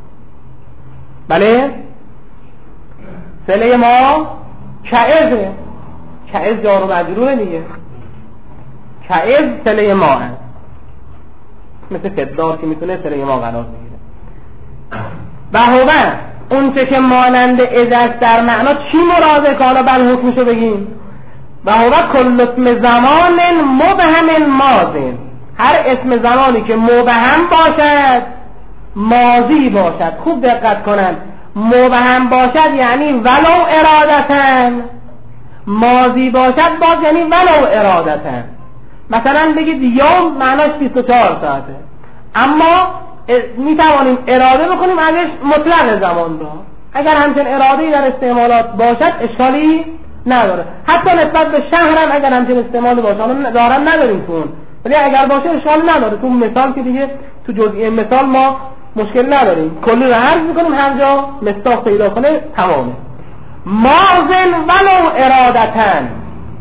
بله صله ما کعزه، کعز جار و مجروره دیگه، کعز صله ما هست، مثل فدار که میتونه صله ما قرار بگیره. و هو اون چه که مانند از است در معنا چی مراده که حالا بل حکمشو بگیم؟ و هو کل اسم زمان مبهم ماضی، هر اسم زمانی که مبهم باشد ماضی باشد. خوب دقت کنن، مبهم باشد یعنی ولو ارادتن، ماضی باشد باز یعنی ولو ارادتن. مثلا بگید یوم معناش بیست و چهار ساعته، اما می توانیم اراده بکنیم ازش مطلق زمان را. اگر همچنین اراده‌ای در استعمالات باشد اشکالی نداره، حتی نسبت به شهرم اگر همچنین استعمالی باشه، حالا دارم نداریم تو اون، ولی اگر باشه اشکالی نداره. تو مثال که دیگه تو جزئی مثال ما مشکل نداریم، کلی رو عرض میکنیم، هر جا مصداق پیدا کنه تمامه. ماضن ولو ارادتن.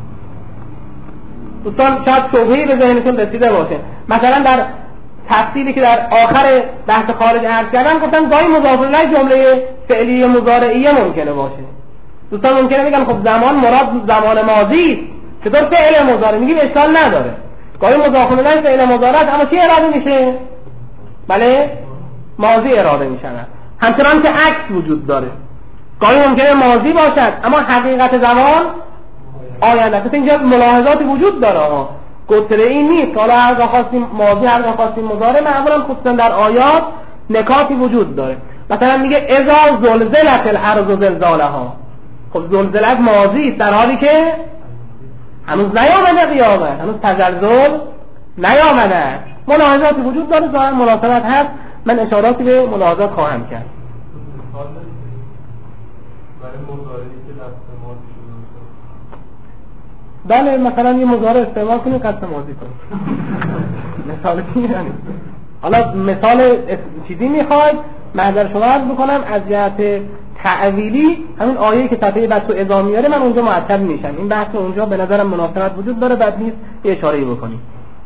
دوستان شاید شبهه‌ای به ذهنتون رسیده باشه، مثلا در تفصیلی که در آخر بحث خارج عرض کردن گفتن گاهی مضاف الیه جمله فعلی مضارعیه ممکنه باشه. دوستان ممکنه میگن خب زمان مراد زمان ماضی است، چطور فعل مضارع؟ میگیم اشکال نداره، گاهی مضاف الیه فعل مضارع اما چی اراده میشه؟ بله ماضی اراده میشن. همچنان که عکس وجود داره، گاهی ممکنه ماضی باشد اما حقیقت زمان آینده. پس اینجا ملاحظاتی وجود داره، ها گتره این نیست. حالا هر جا خواستیم ماضی هر جا خواستیم مضارع، معمولا خصوصا در آیات نکاتی وجود داره. مثلا میگه اذا زلزلت الارض زلزالها، خب زلزلت ماضی در حالی که هنوز نیامده قیامت، هنوز تزلزل نیامده. ملاحظاتی وجود داره، ظاهر مناسبت هست، من اشاراتی به ملاحظات خواهم کرد. بله مثلا یه مضارع استعمال کنید قصد ماضی کنید. مثال چی یعنی؟ حالا مثال چیزی میخواید محضر شما عرض بکنم از جهت تعویلی، همین آیه‌ای که صفحه بعد تو ادامه میاره من اونجا معطل میشم. این بحث اونجا به نظرم مناسبت وجود داره، بعد نیست یه اشاره‌ای بکنیم.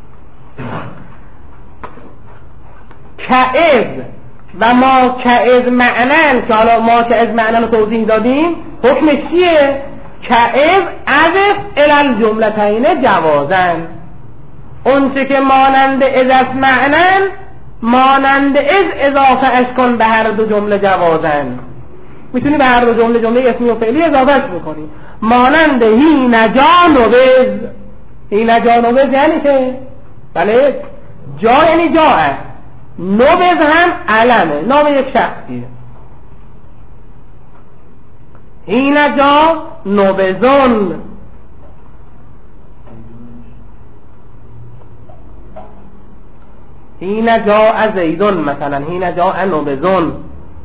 کعز و ما کعز معنن، که حالا ما کعز معنن رو توضیح دادیم، حکمش چیه؟ کعز عزف الال جملتین جوازن، اون چه که مانند از است معنن مانند از اضافه اش کن به هر دو جمله جوازن. میتونی به هر دو جمله جمله اسمی و فعلی اضافهش بکنی. مانند هی نجان و بز، هی نجان و بز یعنی که بله جا یعنی جا هست، نوبز هم علمه، نام یک شخصیه. هین جا نوبزون، هین جا زیدون، مثلا هین جا نوبزون.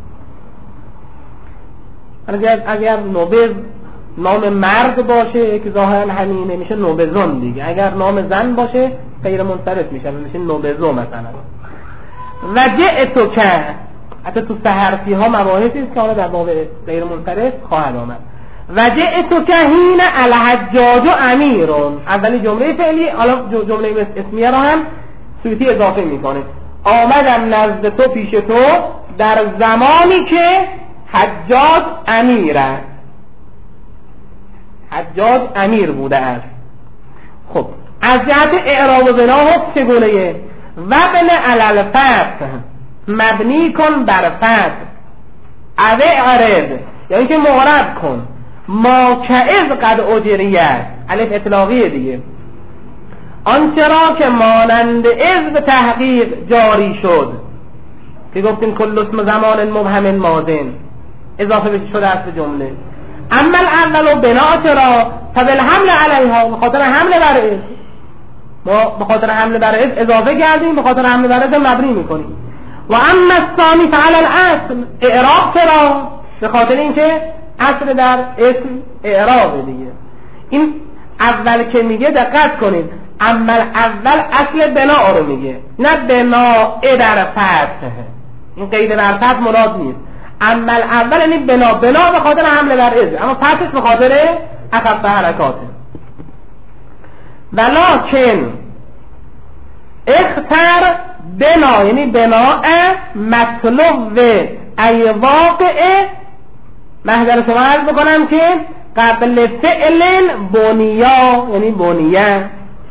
اگر اگر نوبز نام مرد باشه که ظاهرا همینه میشه نوبزون دیگه، اگر نام زن باشه غیر منصرف میشه میشه نوبزو مثلا. و جئتو که حتی تو سحرفی ها مباحثی است که حالا در باب غیر منصرف خواهد آمد. و جئتو که هین الحجاج و امیرون، اولی جمله فعلی، حالا جمله اسمیه را هم سویتی اضافه میکنه. آمدم نزد تو پیش تو در زمانی که حجاج امیر است، حجاج امیر بوده است. خب از جهت اعراب و بنا چگونه؟ وبن علل فتح، مبنی کن بر فتح، اوه عرب یعنی که معرب کن. ما کعز قد اجریت، الف اطلاقیه دیگه، آنچه را که مانند از به تحقیق جاری شد، که گفتیم کل اسم زمان مبهم ماضین اضافه بشه شده است به جمله. اما الاول و بنا چرا فبالحمل علیها، به خاطر حمل بر از، ما به خاطر حمل بر از اضافه کردیم، به خاطر حمل بر از مبنی میکنیم. و اما الثانی فعلی الاصل، اعراب چرا؟ به خاطر اینکه اصل در اسم اعراب دیگه. این اول که میگه دقت کنید، اما اول اصل بنا رو میگه، نه بنا در فتح، این قید بر فتح مراد نیست. اما اول یعنی بنا، بنا به خاطر حمل بر از، اما فتحش به خاطر اخف حرکاته. ولکن اختر بنا، یعنی بنا مطلوب ای واقع، محضر شما عرض بکنم که قبل فعل بنیا، یعنی بنیه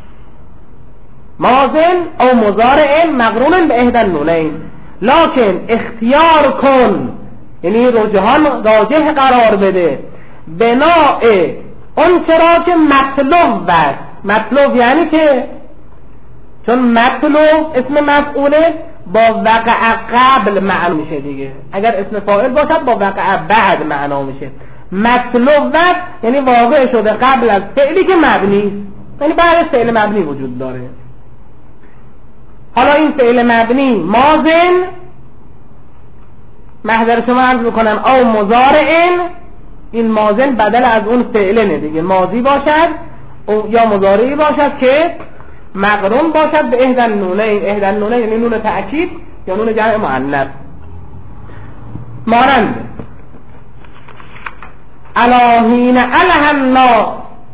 ماضن او مضارع مقرون به احدى النونین. لکن اختیار کن، یعنی رجحان راجح قرار بده بناء اون چرا که مطلوب است. مطلوب یعنی که چون مطلوب اسم مفعوله با وقع قبل معنا میشه دیگه، اگر اسم فاعل باشد با وقع بعد معنا میشه. مطلوب است یعنی واقع شده قبل از فعلی که مبنی، یعنی بعد از فعل مبنی وجود داره. حالا این فعل مبنی ماضن، محضر شما عرض بکنم او مضارع، این ماضن بدل از اون فعلنه دیگه، ماضی باشد یا مضارعی باشد که مقرون باشد به احدى النونین. احدى النونین یعنی نون تأکید یا نون جمع مؤنث. مانند الاهین الهنا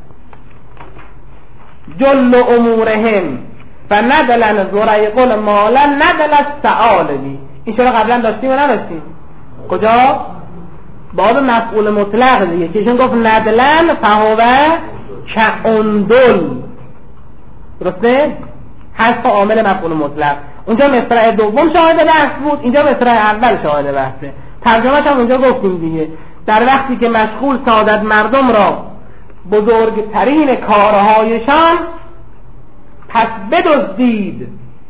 جل امورهم فندلن زریقل مالا ندل السعالبی. این چرا قبلا داشتیم و نداشتیم؟ کجا؟ باب مفعول مطلق دیگه که ایشون گفت ندلن فهو کاندل، درسته؟ حذف عامل مفعول مطلق. اونجا مصرع دوم شاهد بحث بود، اینجا مصرع اول شاهد بحثه. ترجمه‌ش هم اونجا گفتیم دیگه، در وقتی که مشغول سعادت مردم را بزرگترین کارهایشان پس بدزدید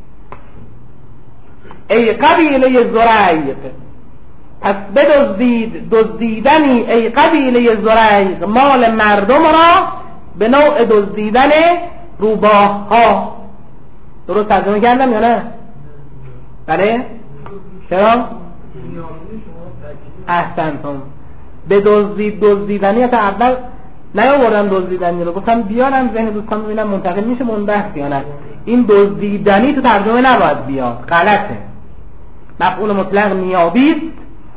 ای قبیله زریق، پس بدزدید دزدیدنی ای قبیله زریق مال مردم را به نوع دزدیدن روباه ها. درست ترجمه کردم یا نه؟ بله؟ چرا؟ احسنتم. به دزدید دزدیدنی تا اول نیاوردم دزدیدنی رو، گفتم بیارم ذهن دوستان ببینم منتقل میشه به اون بحث یا نه. این دزدیدنی تو ترجمه نباید بیاد، غلطه. مفعول مطلق نیابی است.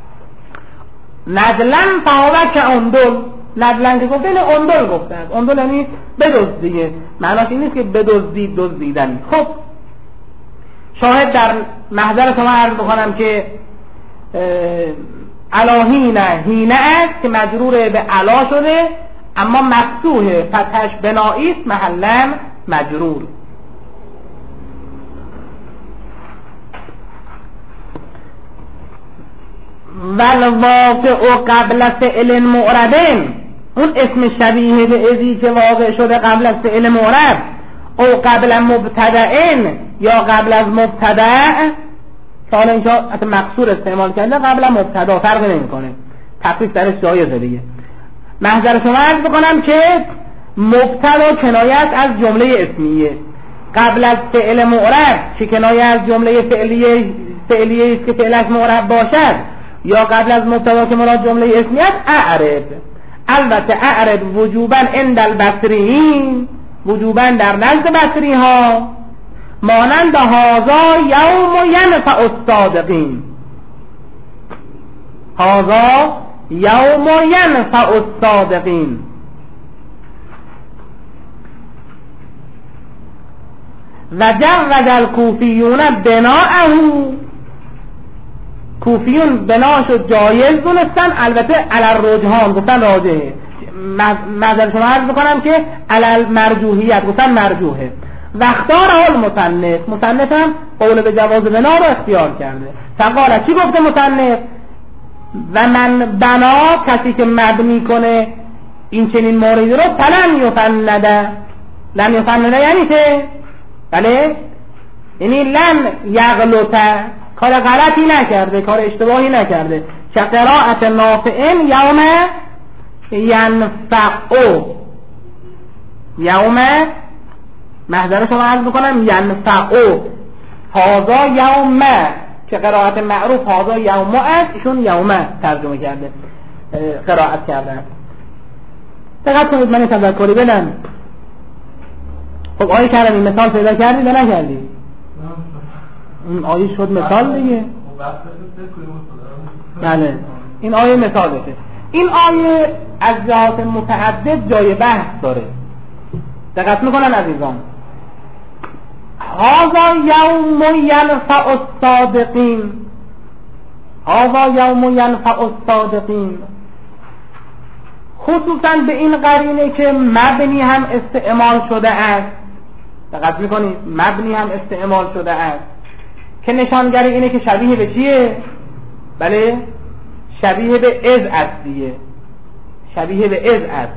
ندلن فهو کاندل، ندلن که گفته اینه اندل گفته است. اندل یعنی بدزد دیگه، معناش این نیست که بدزدید دزدیدن. خب شاهد در محضر شما عرض بکنم که الاهینه هینه است که مجرور به الا شده اما مفتوحه، فتحش بنایی است، محلا مجرور. والواقع قبل فعل معربین، اون اسم شبیه به ازی که واقع شده قبل از فعل معرب، او قبل مبتدئین یا قبل از مبتدأ، که حالا اینجا حتی مقصور استعمال کرده قبل مبتدا، فرق نمیکنه، تخصیص درش جایزه دیگه. محضر شما عرض بکنم که مبتدا کنایه است از جمله اسمیه، قبل از فعل معرب که کنایه از جمله فعلیه فعلیه است که فعلش معرب باشد، یا قبل از مبتدا که مراد جمله اسمیه است اعرب. البته اعرب وجوبا عند البصریین، وجوبا در نزد بصری ها، مانند هذا یوم ینفع الصادقین، هذا یوم ینفع الصادقین. و جرد الکوفیون بناءه، کوفیون بناشو جایز دونستن، البته علی الرجحان گفتن راجحه. معذرت شما عرض بکنم که علی المرجوحیت گفتن مرجوحه. و اختار المصنف، مصنف هم قول به جواز بنا رو اختیار کرده. فقاله چی گفته مصنف؟ و من بنا، کسی که مبنی کنه این چنین موردی رو فلن یفنده. لن یفنده یعنی که بله یعنی لن یغلطه، کار غلطی نکرده، کار اشتباهی نکرده. که قرائت نافعین یوم ینفعو، یوم محضرش رو عرض بکنم ینفعو هذا یوم، که قرائت معروف هذا یوم است، ایشون یوم ترجمه کرده قرائت کرده. دقت کنید من تذکری بدم. خب آیه کردیم مثال پیدا کردی یا نکردی؟ این آیه شد مثال دیگه. بله این آیه مثال بشه. این آیه از جهات متعدد جای بحث داره. دقت میکنن عزیزان. هذا یوم ینفع الصادقین، هذا یوم ینفع الصادقین، خصوصا به این قرینه که مبنی هم استعمال شده است. دقت میکنید مبنی هم استعمال شده است که نشانگر اینه که شبیه به چیه؟ بله شبیه به از است دیگه، شبیه به از است.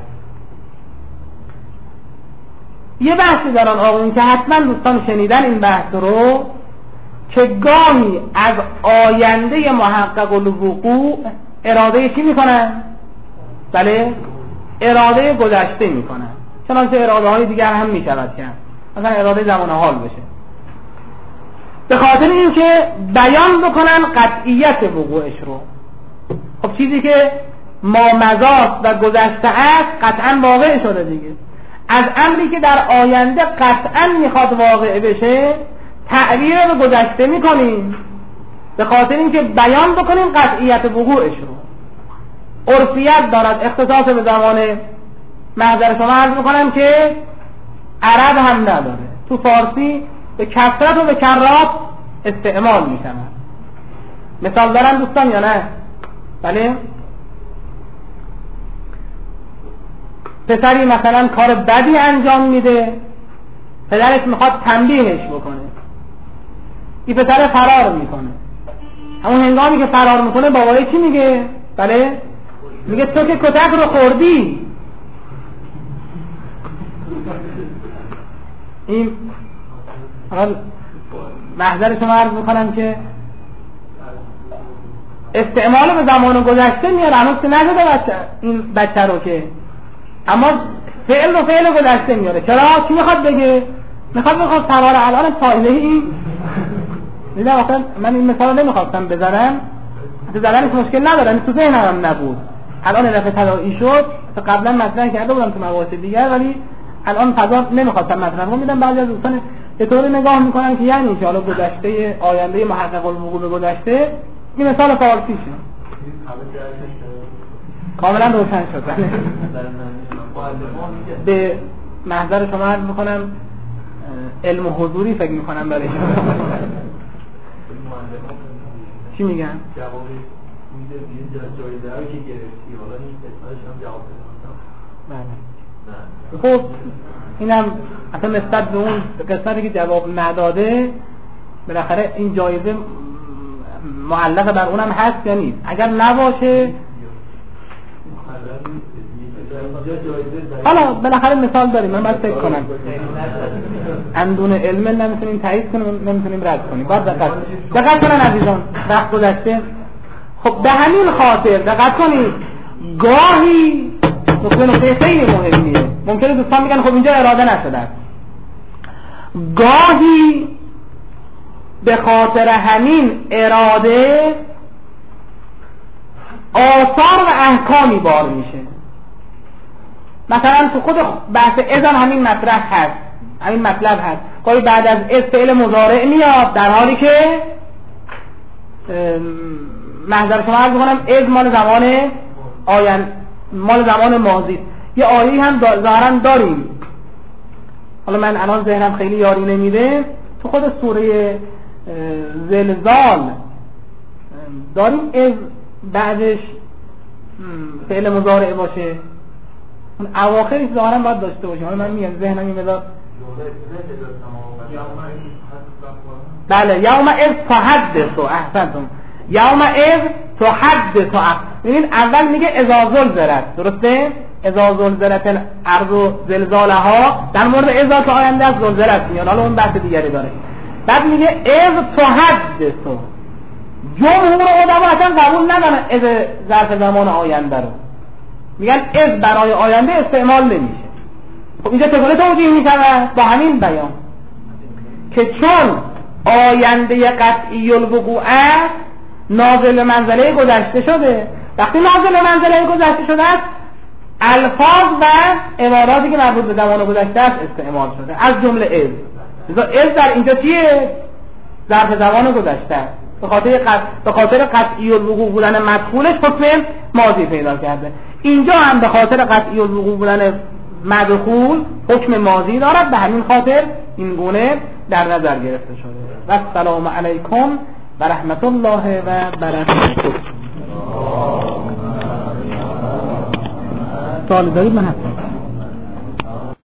یه بحثی دارن آقایون که حتما دوستان شنیدن این بحث رو، که گاهی از آینده محقق الوقوع اراده چی میکنن؟ بله اراده گذشته میکنن، چنانچه اراده های دیگر هم میشود کرد، مثلا اراده زمان حال بشه، به خاطر این که بیان بکنن قطعیت وقوعش رو. خب چیزی که ما مضاست و گذشته است قطعا واقع شده دیگه. از امری که در آینده قطعا میخواد واقع بشه تعبیر رو گذشته میکنیم به خاطر اینکه بیان بکنیم قطعیت وقوعش رو. عرفیت دارد، اختصاص به زمان محضر شما عرض میکنم که عرب هم نداره، تو فارسی به کثرت و به کرات استعمال میشن. مثال دارن دوستان یا نه؟ بله پسری مثلا کار بدی انجام میده، پدرش میخواد تنبیهش بکنه، این پسر فرار میکنه. همون هنگامی که فرار میکنه بابایی چی میگه؟ بله میگه تو که کتک رو خوردی. این حال محضر شما عرض میکنم که استعمال به زمان گذشته میاره، هنوز که نزده بچه این بچه رو که، اما فعل و فعل گذشته میاره. چرا؟ چی میخواد بگه؟ میخواد میخواد سوار الان فایده این دیدم. واقعا من این مثال رو نمیخواستم بزنم، حتی زدنش مشکل نداره، تو ذهنم هم نبود، الان رفع تداعی شد. قبلا مطرح کرده بودم تو مباحث دیگر، ولی الان فضا نمیخواستم مطرح کنم. میدم بعضی از دوستان به طور نگاه میکنن که یعنی که حالا گذشته آینده محقق الوقوع گذشته، این مثال فارسیشه کاملا روشن شد. به محضر شما عرض میکنم علم و حضوری فکر میکنم برای شما. چی میگن؟ جواب میده یه جایزه رو که گرفتی، حالا این قسمتش هم جواب بده. بله. خب اینم اصلا نسبت به اون قسمتی که جواب نداده بالاخره این جایزه معلق بر اونم هست یا نیست؟ اگر نباشه حالا بالاخره مثال داریم، من باید فکر کنم اندون علم نمیتونیم تایید کنیم نمیتونیم رد کنیم. باید دقت دقت کنن عزیزان، وقت گذشته. خب به همین خاطر دقت کنید، گاهی نقطه نقطه خیلی مهمیه، ممکنه دوستان میگن خب اینجا اراده نشده است، گاهی به خاطر همین اراده آثار و احکامی بار میشه. مثلا تو خود بحث اذن همین مطرح هست، همین مطلب هست. گاهی بعد از از فعل مضارع میاد در حالی که محضر شما عرض کنم از مال زمان آین مال زمان ماضی. یه آیه هم ظاهرا داریم، حالا من الان ذهنم خیلی یاری نمیده، تو خود سوره زلزال داریم از بعدش فعل مضارع باشه، اون اواخرش ظاهرا باید داشته باشیم. حالا من میگم ذهنم این مدار بله یوم از تحدث، احسنتم، یوم از تحدث ببینید اول میگه اذا زلزلت، درسته؟ اذا زلزلت الارض و زلزالها، در مورد اذا که آینده از زلزلت میاد، حالا اون بحث دیگری داره. بعد میگه اذ تحدث، جمهور علما اصلا قبول ندارن اذ ظرف زمان آینده رو، میگن اذ برای آینده استعمال نمیشه. خب اینجا چگونه توجیه میکنه؟ با همین بیان که چون آینده قطعی الوقوع است، نازل منزله گذشته شده. وقتی نازل منزله گذشته شده است، الفاظ و عباراتی که مربوط به زمان گذشته است استعمال شده، از جمله اذ. لذا اذ در اینجا چیه؟ ظرف زمان گذشته است. به خاطر قط... به خاطر قطعی الوقوع بودن مدخولش حکم ماضی پیدا کرده. اینجا هم به خاطر قطعی الوقوع بودن مدخول حکم ماضی دارد، به همین خاطر این گونه در نظر گرفته شده. و السلام علیکم و رحمت الله و برکاته. سوال دارید من هستم.